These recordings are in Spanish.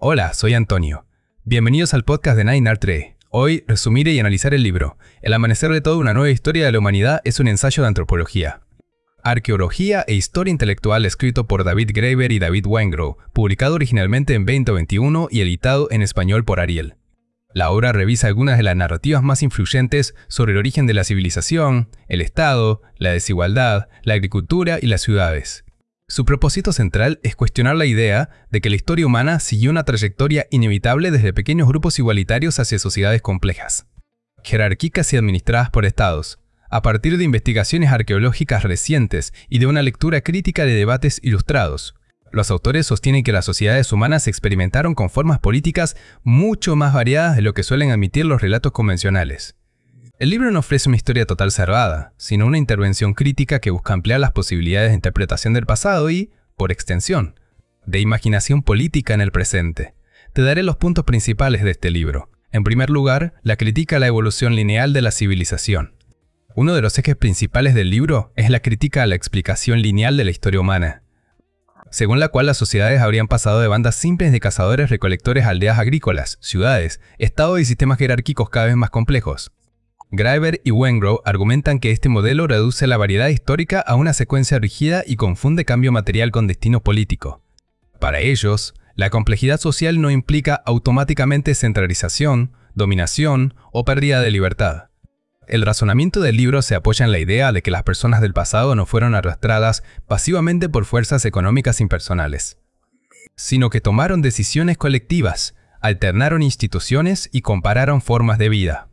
Hola, soy Antonio. Bienvenidos al podcast de 9art3. Hoy resumiré y analizar el libro El amanecer de toda una nueva historia de la humanidad es un ensayo de antropología, arqueología e historia intelectual escrito por David Graeber y David Wengrow, publicado originalmente en 2021 y editado en español por Ariel. La obra revisa algunas de las narrativas más influyentes sobre el origen de la civilización, el Estado, la desigualdad, la agricultura y las ciudades. Su propósito central es cuestionar la idea de que la historia humana siguió una trayectoria inevitable desde pequeños grupos igualitarios hacia sociedades complejas, jerárquicas y administradas por estados, a partir de investigaciones arqueológicas recientes y de una lectura crítica de debates ilustrados. Los autores sostienen que las sociedades humanas experimentaron con formas políticas mucho más variadas de lo que suelen admitir los relatos convencionales. El libro no ofrece una historia total cerrada, sino una intervención crítica que busca ampliar las posibilidades de interpretación del pasado y, por extensión, de imaginación política en el presente. Te daré los puntos principales de este libro. En primer lugar, la crítica a la evolución lineal de la civilización. Uno de los ejes principales del libro es la crítica a la explicación lineal de la historia humana, según la cual las sociedades habrían pasado de bandas simples de cazadores-recolectores a aldeas agrícolas, ciudades, estados y sistemas jerárquicos cada vez más complejos. Graeber y Wengrow argumentan que este modelo reduce la variedad histórica a una secuencia rígida y confunde cambio material con destino político. Para ellos, la complejidad social no implica automáticamente centralización, dominación o pérdida de libertad. El razonamiento del libro se apoya en la idea de que las personas del pasado no fueron arrastradas pasivamente por fuerzas económicas impersonales, sino que tomaron decisiones colectivas, alternaron instituciones y compararon formas de vida.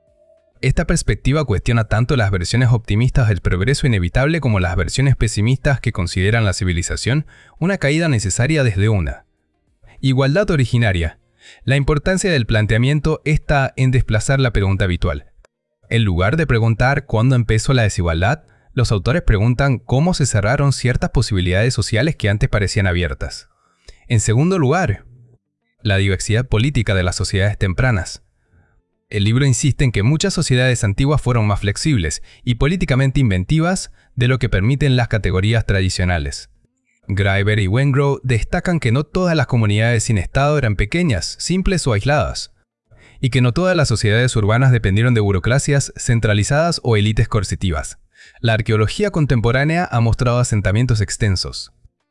Esta perspectiva cuestiona tanto las versiones optimistas del progreso inevitable como las versiones pesimistas que consideran la civilización una caída necesaria desde una igualdad originaria. La importancia del planteamiento está en desplazar la pregunta habitual. En lugar de preguntar cuándo empezó la desigualdad, los autores preguntan cómo se cerraron ciertas posibilidades sociales que antes parecían abiertas. En segundo lugar, la diversidad política de las sociedades tempranas. El libro insiste en que muchas sociedades antiguas fueron más flexibles y políticamente inventivas de lo que permiten las categorías tradicionales. Graeber y Wengrow destacan que no todas las comunidades sin Estado eran pequeñas, simples o aisladas, y que no todas las sociedades urbanas dependieron de burocracias centralizadas o élites coercitivas. La arqueología contemporánea ha mostrado asentamientos extensos,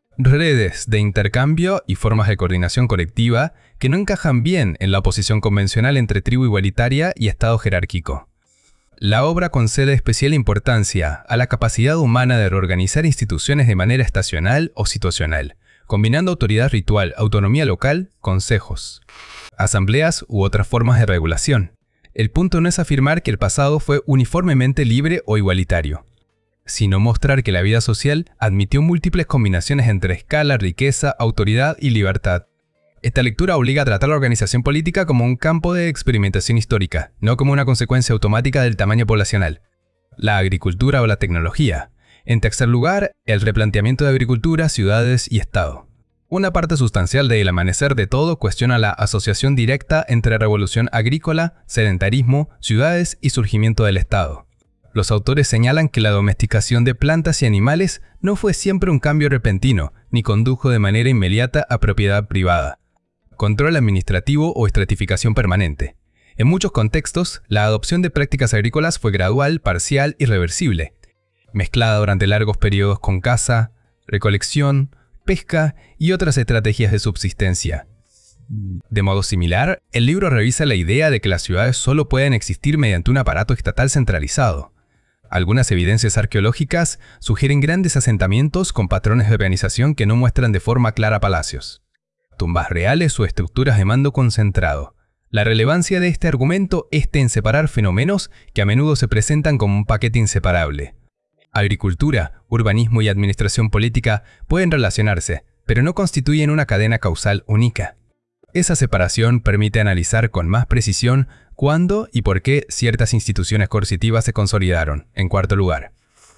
redes de intercambio y formas de coordinación colectiva que no encajan bien en la oposición convencional entre tribu igualitaria y Estado jerárquico. La obra concede especial importancia a la capacidad humana de reorganizar instituciones de manera estacional o situacional, combinando autoridad ritual, autonomía local, consejos, asambleas u otras formas de regulación. El punto no es afirmar que el pasado fue uniformemente libre o igualitario, sino mostrar que la vida social admitió múltiples combinaciones entre escala, riqueza, autoridad y libertad. Esta lectura obliga a tratar la organización política como un campo de experimentación histórica, no como una consecuencia automática del tamaño poblacional, la agricultura o la tecnología. En tercer lugar, el replanteamiento de agricultura, ciudades y Estado. Una parte sustancial de El amanecer de todo cuestiona la asociación directa entre revolución agrícola, sedentarismo, ciudades y surgimiento del Estado. Los autores señalan que la domesticación de plantas y animales no fue siempre un cambio repentino, ni condujo de manera inmediata a propiedad privada, control administrativo o estratificación permanente. En muchos contextos, la adopción de prácticas agrícolas fue gradual, parcial y reversible, mezclada durante largos periodos con caza, recolección, pesca y otras estrategias de subsistencia. De modo similar, el libro revisa la idea de que las ciudades solo pueden existir mediante un aparato estatal centralizado. Algunas evidencias arqueológicas sugieren grandes asentamientos con patrones de organización que no muestran de forma clara palacios, tumbas reales o estructuras de mando concentrado. La relevancia de este argumento está en separar fenómenos que a menudo se presentan como un paquete inseparable. Agricultura, urbanismo y administración política pueden relacionarse, pero no constituyen una cadena causal única. Esa separación permite analizar con más precisión cuándo y por qué ciertas instituciones coercitivas se consolidaron. En cuarto lugar,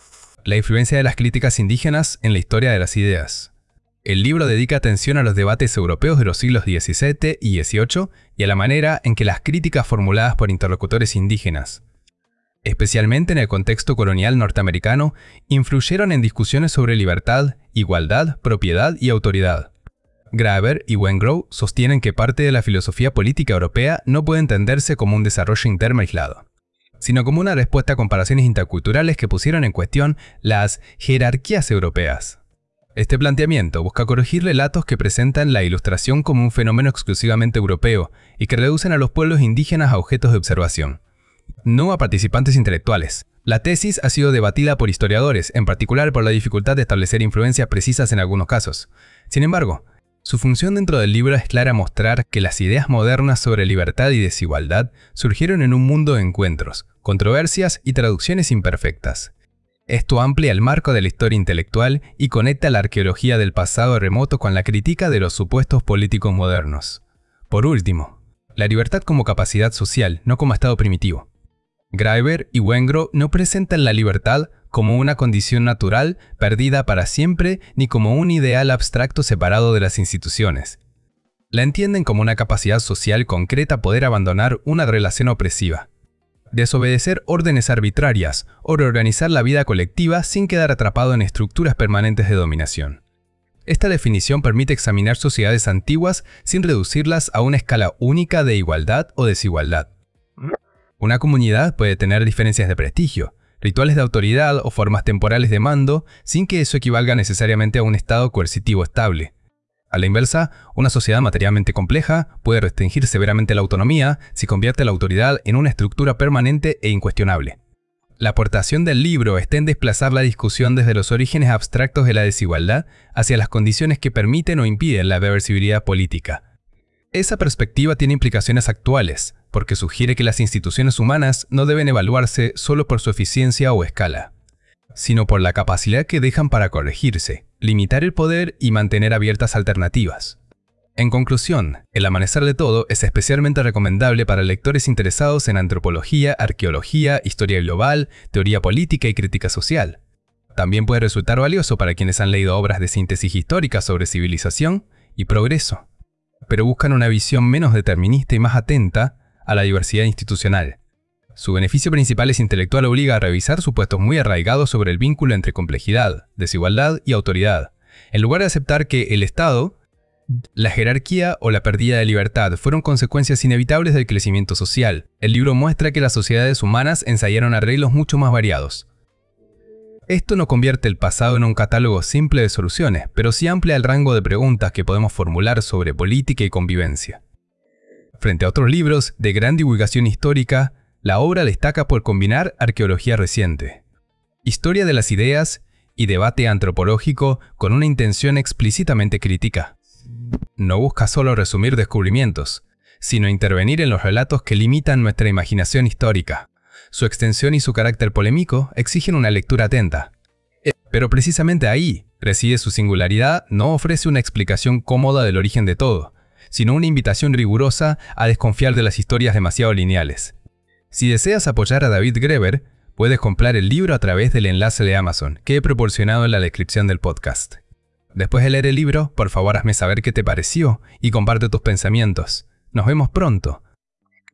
la influencia de las críticas indígenas en la historia de las ideas. El libro dedica atención a los debates europeos de los siglos XVII y XVIII y a la manera en que las críticas formuladas por interlocutores indígenas, especialmente en el contexto colonial norteamericano, influyeron en discusiones sobre libertad, igualdad, propiedad y autoridad. Graeber y Wengrow sostienen que parte de la filosofía política europea no puede entenderse como un desarrollo interno aislado, sino como una respuesta a comparaciones interculturales que pusieron en cuestión las jerarquías europeas. Este planteamiento busca corregir relatos que presentan la ilustración como un fenómeno exclusivamente europeo y que reducen a los pueblos indígenas a objetos de observación, no a participantes intelectuales. La tesis ha sido debatida por historiadores, en particular por la dificultad de establecer influencias precisas en algunos casos. Sin embargo, su función dentro del libro es clara mostrar que las ideas modernas sobre libertad y desigualdad surgieron en un mundo de encuentros, controversias y traducciones imperfectas. Esto amplía el marco de la historia intelectual y conecta la arqueología del pasado remoto con la crítica de los supuestos políticos modernos. Por último, la libertad como capacidad social, no como estado primitivo. Graeber y Wengrow no presentan la libertad como una condición natural perdida para siempre ni como un ideal abstracto separado de las instituciones. La entienden como una capacidad social concreta a poder abandonar una relación opresiva, desobedecer órdenes arbitrarias o reorganizar la vida colectiva sin quedar atrapado en estructuras permanentes de dominación. Esta definición permite examinar sociedades antiguas sin reducirlas a una escala única de igualdad o desigualdad. Una comunidad puede tener diferencias de prestigio, rituales de autoridad o formas temporales de mando sin que eso equivalga necesariamente a un estado coercitivo estable. A la inversa, una sociedad materialmente compleja puede restringir severamente la autonomía si convierte la autoridad en una estructura permanente e incuestionable. La aportación del libro está en desplazar la discusión desde los orígenes abstractos de la desigualdad hacia las condiciones que permiten o impiden la reversibilidad política. Esa perspectiva tiene implicaciones actuales, porque sugiere que las instituciones humanas no deben evaluarse solo por su eficiencia o escala, sino por la capacidad que dejan para corregirse, limitar el poder y mantener abiertas alternativas. En conclusión, El amanecer de todo es especialmente recomendable para lectores interesados en antropología, arqueología, historia global, teoría política y crítica social. También puede resultar valioso para quienes han leído obras de síntesis histórica sobre civilización y progreso, pero buscan una visión menos determinista y más atenta a la diversidad institucional. Su beneficio principal es intelectual, obliga a revisar supuestos muy arraigados sobre el vínculo entre complejidad, desigualdad y autoridad. En lugar de aceptar que el Estado, la jerarquía o la pérdida de libertad fueron consecuencias inevitables del crecimiento social, el libro muestra que las sociedades humanas ensayaron arreglos mucho más variados. Esto no convierte el pasado en un catálogo simple de soluciones, pero sí amplía el rango de preguntas que podemos formular sobre política y convivencia. Frente a otros libros de gran divulgación histórica, la obra destaca por combinar arqueología reciente, historia de las ideas y debate antropológico con una intención explícitamente crítica. No busca solo resumir descubrimientos, sino intervenir en los relatos que limitan nuestra imaginación histórica. Su extensión y su carácter polémico exigen una lectura atenta. Pero precisamente ahí reside su singularidad. No ofrece una explicación cómoda del origen de todo, sino una invitación rigurosa a desconfiar de las historias demasiado lineales. Si deseas apoyar a David Graeber, puedes comprar el libro a través del enlace de Amazon que he proporcionado en la descripción del podcast. Después de leer el libro, por favor hazme saber qué te pareció y comparte tus pensamientos. Nos vemos pronto.